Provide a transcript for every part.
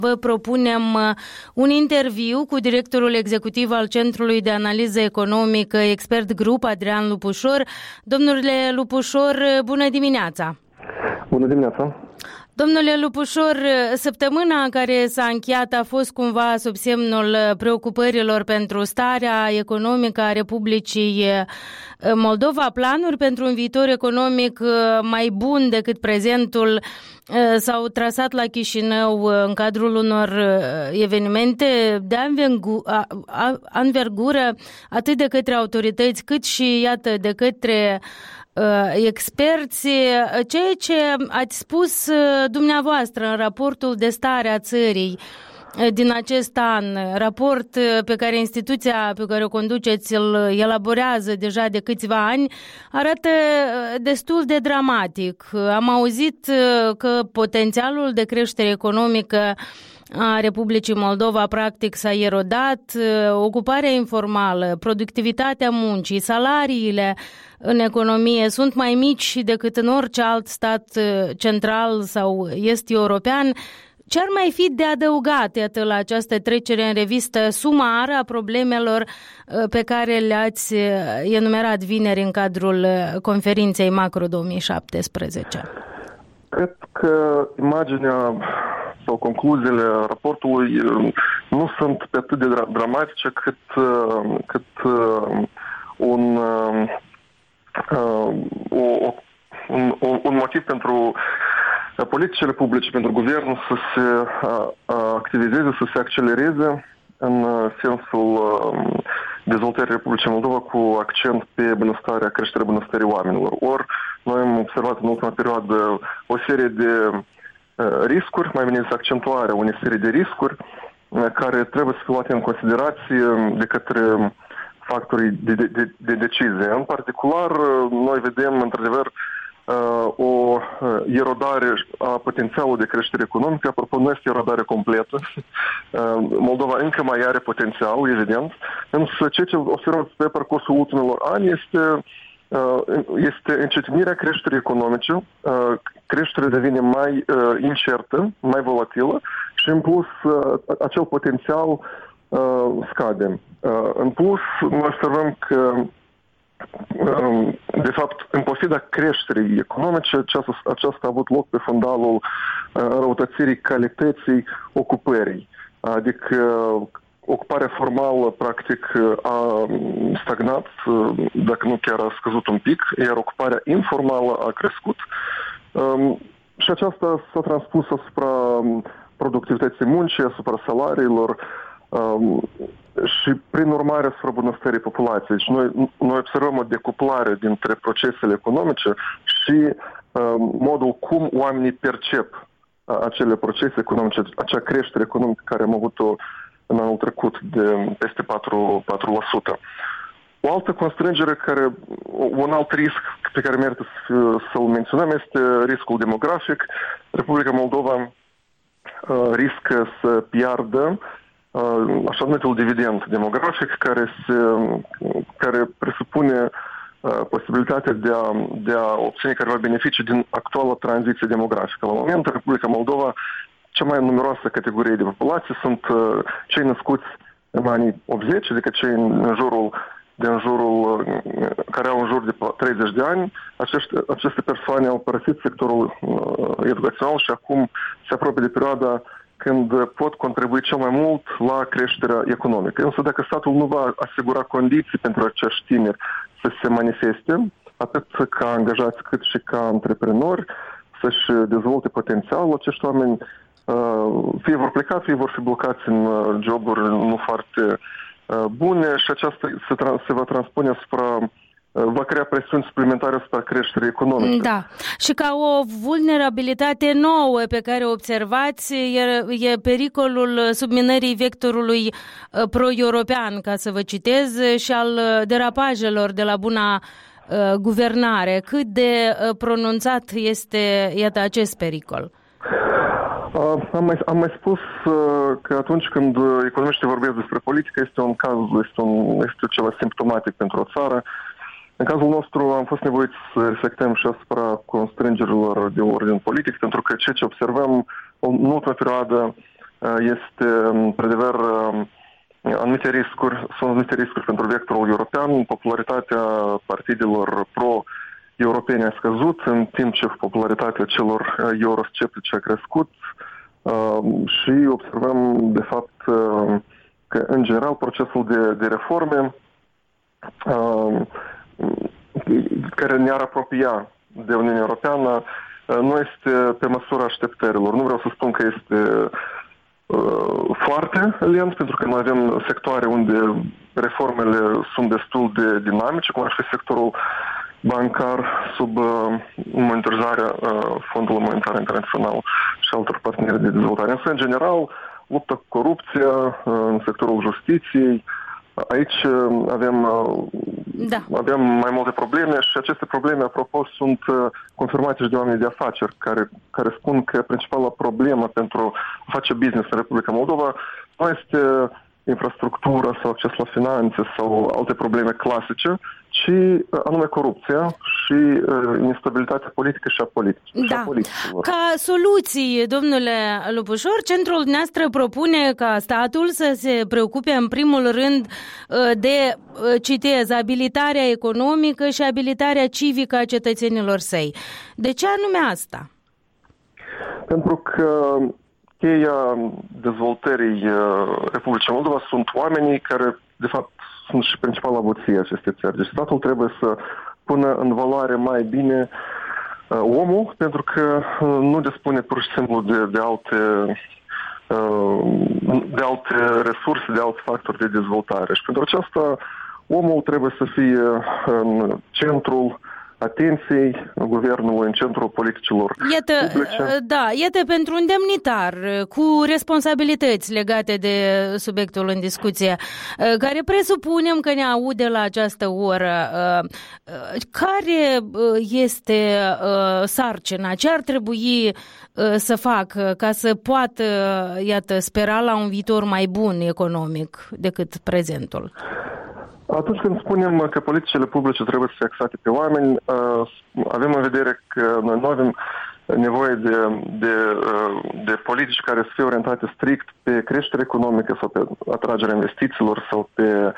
Vă propunem un interviu cu directorul executiv al Centrului de Analiză Economică Expert Group, Adrian Lupușor. Domnule Lupușor, bună dimineața! Bună dimineața! Domnule Lupușor, săptămâna care s-a încheiat a fost cumva sub semnul preocupărilor pentru starea economică a Republicii Moldova. Planuri pentru un viitor economic mai bun decât prezentul s-au trasat la Chișinău în cadrul unor evenimente de anvergură atât de către autorități cât și, iată, de către experți. Ceea ce ați spus dumneavoastră în raportul de stare a țării din acest an, raport pe care instituția pe care o conduceți îl elaborează deja de câțiva ani, arată destul de dramatic. Am auzit că potențialul de creștere economică a Republicii Moldova practic s-a erodat, ocuparea informală, productivitatea muncii, salariile în economie sunt mai mici decât în orice alt stat central sau est-european. Ce ar mai fi de adăugat, iată, la această trecere în revistă sumară a problemelor pe care le-ați enumerat vineri în cadrul conferinței Macro 2017? Cred că imaginea sau concluziile raportului nu sunt pe atât de dramatice cât un motiv pentru politicile publice, pentru guvern să se activizeze, să se accelereze în sensul dezvoltării Republicii Moldova cu accent pe bunăstarea, creșterea bunăstării oamenilor. Ori noi am observat în ultima perioadă o serie de riscuri, mai bine zis accentuarea unei serii de riscuri care trebuie să fie luate în considerație de către factorii de decizie. În particular, noi vedem într-adevăr o erodare a potențialului de creștere economică. Apropo, nu este erodare completă. Moldova încă mai are potențial, evident. Însă ceea ce observăm pe parcursul ultimilor ani este încetinirea creșterii economice. Creșterea devine mai incertă, mai volatilă și în plus acel potențial scade. În plus, noi observăm că de fapt, în pofida creșterii economice, aceasta a avut loc pe fundalul răutățirii calității ocupării. Adică ocuparea formală, practic, a stagnat, dacă nu chiar a scăzut un pic, iar ocuparea informală a crescut. Și aceasta s-a transpus asupra productivității muncii, asupra salariilor, și prin urmare asupra bunăstării populației. Deci noi observăm o decuplare dintre procesele economice și modul cum oamenii percep acele procese economice, acea creștere economică care am avut-o în anul trecut de peste 4%. O altă constrângere, un alt risc pe care merită să-l menționăm este riscul demografic. Republica Moldova riscă să piardă așa numitul dividend demografic care presupune posibilitatea de a obține careva beneficii din actuala tranziție demografică. La moment, în Republica Moldova, cea mai numeroasă categorie de populație sunt cei născuți în anii 80, adică cei din jurul care au în jur de 30 de ani. Aceste persoane au părăsit sectorul educațional și acum se apropie de perioada când pot contribui cel mai mult la creșterea economică. Însă dacă statul nu va asigura condiții pentru acești tineri să se manifeste, atât ca angajați cât și ca antreprenori, să-și dezvolte potențialul, acești oameni fie vor pleca, fie vor fi blocați în joburi nu foarte bune și aceasta se va transpune va crea presiuni suplimentare asupra creșterii economice. Da. Și ca o vulnerabilitate nouă pe care o observați e pericolul subminării vectorului pro-european, ca să vă citez, și al derapajelor de la buna guvernare. Cât de pronunțat este, iată, acest pericol? Am mai spus că atunci când economiștii vorbesc despre politică, este ceva simptomatic pentru o țară. În cazul nostru am fost nevoiți să reflectăm și asupra constrângerilor de ordin politic, pentru că ceea ce observăm în ultima perioadă este, într-adevăr, anumite riscuri pentru vectorul european. Popularitatea partidelor pro-europene a scăzut, în timp ce popularitatea celor eurosceptice a crescut și observăm, de fapt, că, în general, procesul de reforme care ne-ar apropia de Uniunea Europeană nu este pe măsura așteptărilor. Nu vreau să spun că este foarte lent, pentru că noi avem sectoare unde reformele sunt destul de dinamice, cum ar fi sectorul bancar sub monitorizarea Fondului Monetar Internațional și altor parteneri de dezvoltare. Însă, în general, lupta cu corupția în sectorul justiției, aici avem mai multe probleme și aceste probleme, apropo, sunt confirmate și de oameni de afaceri care spun că principala problemă pentru a face business în Republica Moldova nu este infrastructura sau acces la finanțe sau alte probleme clasice, ci anume corupția și instabilitatea politică și a politicii. Da. Ca soluții, domnule Lupușor, centrul dumneavoastră propune ca statul să se preocupe în primul rând de, citez, abilitarea economică și abilitarea civică a cetățenilor săi. De ce anume asta? Pentru că cheia dezvoltării Republicii Moldova sunt oamenii care, de fapt, sunt și principala avuție acestei țări. Deci statul trebuie să pună în valoare mai bine omul, pentru că nu dispune pur și simplu de alte resurse, de alți factori de dezvoltare. Și pentru aceasta omul trebuie să fie în centrul atenției guvernului, în centrul politicilor publice. Iată pentru un demnitar cu responsabilități legate de subiectul în discuție, care presupunem că ne aude la această oră. Care este sarcina? Ce ar trebui să facă ca să poată, spera la un viitor mai bun economic decât prezentul? Atunci când spunem că politicile publice trebuie să fie axate pe oameni, avem în vedere că noi nu avem nevoie de politici care să fie orientate strict pe creștere economică sau pe atragerea investițiilor sau pe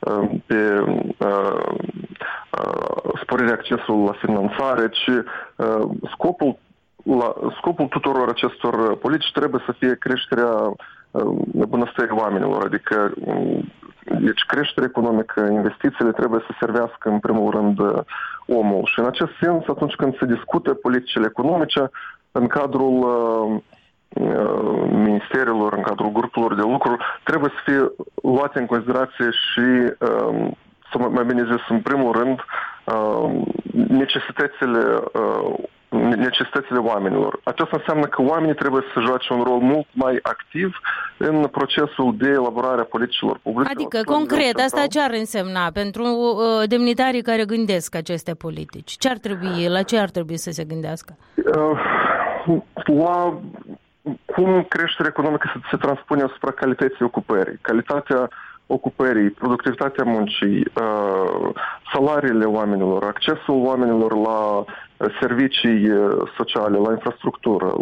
sporirea accesului la finanțare, ci scopul tuturor acestor politici trebuie să fie creșterea bunăstării oamenilor, adică deci creșterea economică, investițiile trebuie să servească în primul rând omul. Și în acest sens, atunci când se discută politicile economice, în cadrul ministerilor, în cadrul grupurilor de lucru, trebuie să fie luate în considerație și, mai bine zis, în primul rând, necesitățile oamenilor. Aceasta înseamnă că oamenii trebuie să joace un rol mult mai activ în procesul de elaborare a politicilor publice. Adică, concret, asta ce ar însemna pentru demnitarii care gândesc aceste politici? La ce ar trebui să se gândească? La cum creșterea economică se transpune asupra calității ocupării. Calitatea ocupării, productivitatea muncii, salariile oamenilor, accesul oamenilor la servicii sociale, la infrastructură,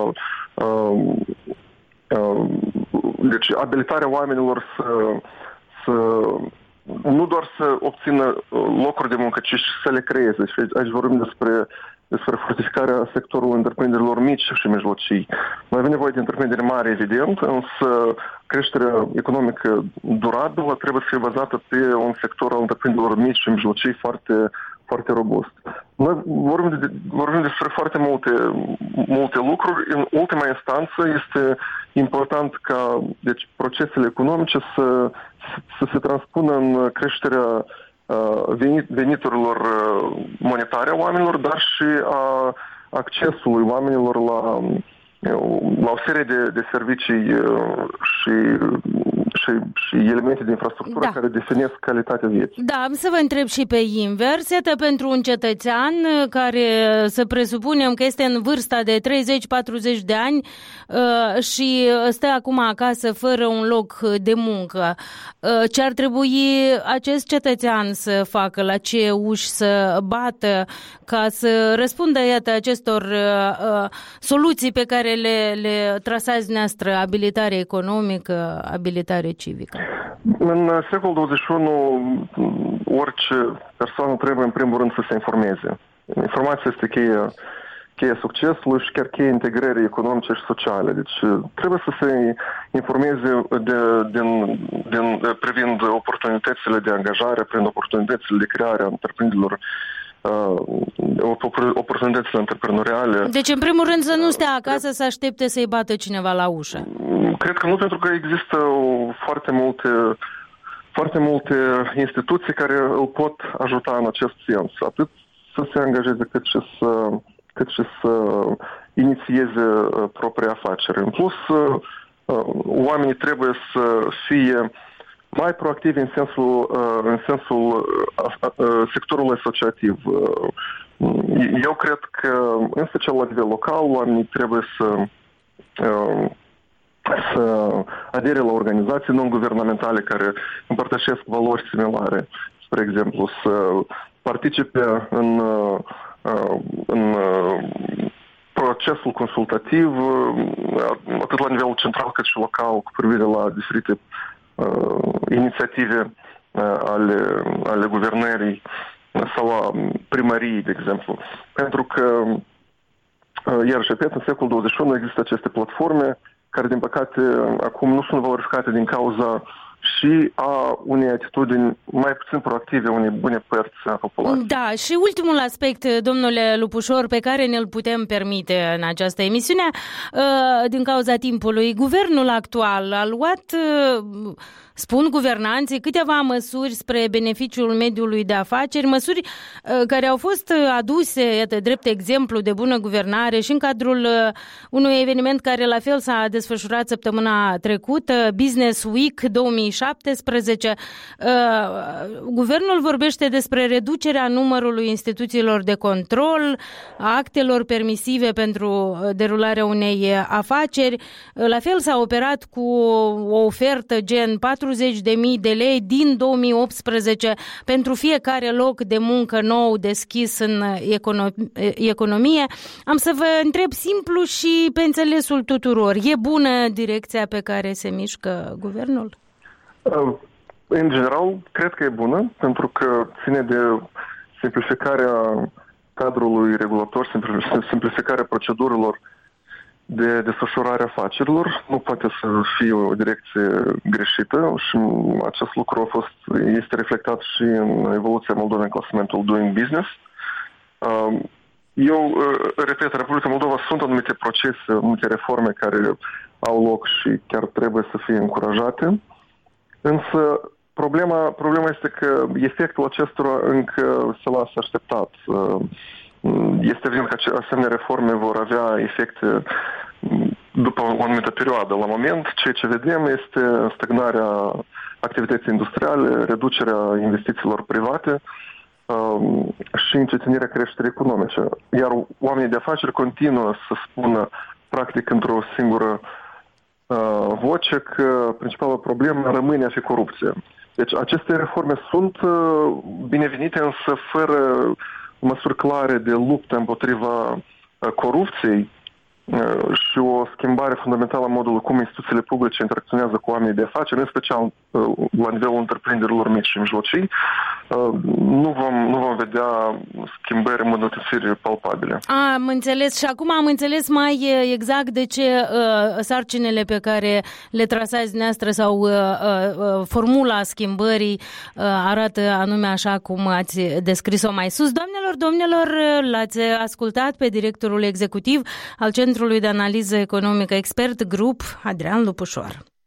deci abilitarea oamenilor să nu doar să obțină locuri de muncă, ci și să le creeze. Și aici vorbim despre fortificarea sectorului întreprinderilor mici și mijlocii. Noi avem nevoie de întreprinderi mari, evident, însă creșterea economică durabilă trebuie să fie bazată pe un sector al întreprinderilor mici și mijlocii foarte, foarte robust. Noi vorbim despre foarte multe lucruri. În ultima instanță este important ca procesele economice să se transpună în creșterea veniturilor monetare a oamenilor, dar și a accesului oamenilor la o serie de servicii și și elemente de infrastructură care definesc calitatea vieții. Da, am să vă întreb și pe invers. Iată, pentru un cetățean care să presupunem că este în vârsta de 30-40 de ani și stă acum acasă fără un loc de muncă, ce ar trebui acest cetățean să facă, la ce uși să bată ca să răspundă, iată, acestor soluții pe care le trasați dumneavoastră, abilitare economică, abilitare civică? În secolul 21, orice persoană trebuie în primul rând să se informeze. Informația este cheia succesului și chiar cheia integrării economice și sociale. Deci trebuie să se informeze privind oportunitățile de angajare, privind oportunitățile de creare a întreprinderilor, oportunitățile antreprenoriale. Deci, în primul rând, să nu stea acasă să aștepte să-i bată cineva la ușă. Cred că nu, pentru că există foarte multe instituții care îl pot ajuta în acest sens. Atât să se angajeze, cât și să inițieze propria afacere. În plus, oamenii trebuie să fie mai proactivi în sensul sectorului asociativ. Eu cred că, în special la nivel local, oamenii trebuie să adere la organizații non-guvernamentale care împărtășesc valori similare. Spre exemplu, să participe în procesul consultativ, atât la nivel central cât și local, cu privire la diferite inițiative ale guvernării sau a primăriei, de exemplu. Pentru că, iarăși, în secolul 21 există aceste platforme care, din păcate, acum nu sunt valorificate din cauza și a unei atitudini mai puțin proactive, unei bune părți a populației. Da, și ultimul aspect, domnule Lupușor, pe care ne-l putem permite în această emisiune, din cauza timpului, guvernul actual a luat, spun guvernanții, câteva măsuri spre beneficiul mediului de afaceri, măsuri care au fost aduse, iată, drept exemplu de bună guvernare și în cadrul unui eveniment care la fel s-a desfășurat săptămâna trecută, Business Week 2017. Guvernul vorbește despre reducerea numărului instituțiilor de control, a actelor permisive pentru derularea unei afaceri. La fel s-a operat cu o ofertă gen 40.000 de lei din 2018 pentru fiecare loc de muncă nou deschis în economie. Am să vă întreb simplu și pe înțelesul tuturor. E bună direcția pe care se mișcă guvernul? În general, cred că e bună, pentru că ține de simplificarea cadrului regulator, simplificarea procedurilor de desfășurare afacerilor. Nu poate să fie o direcție greșită și acest lucru este reflectat și în evoluția Moldovei în clasamentul Doing Business. Eu repet, în Republica Moldova sunt anumite procese, anumite reforme care au loc și chiar trebuie să fie încurajate. Însă problema este că efectul acestora încă se lasă așteptat. Este evident că asemenea reforme vor avea efecte după o anumită perioadă. La moment, ceea ce vedem este stagnarea activității industriale, reducerea investițiilor private și încetinirea creșterii economice. Iar oamenii de afaceri continuă să spună, practic, într-o singură voce că principala problemă rămâne a fi corupție. Deci aceste reforme sunt binevenite, însă fără măsuri clare de luptă împotriva corupției și o schimbare fundamentală a modului cum instituțiile publice interacționează cu oamenii de afaceri, în special la nivelul întreprinderilor mici și mijlocii, nu vom vedea schimbări, îmbunătățiri palpabile. Am înțeles și acum am înțeles mai exact de ce sarcinile pe care le trasați dumneavoastră sau formula schimbării arată anume așa cum ați descris-o mai sus. Domnilor, l-ați ascultat pe directorul executiv al Centrului de Analiză Economică Expert Group, Adrian Lupușor.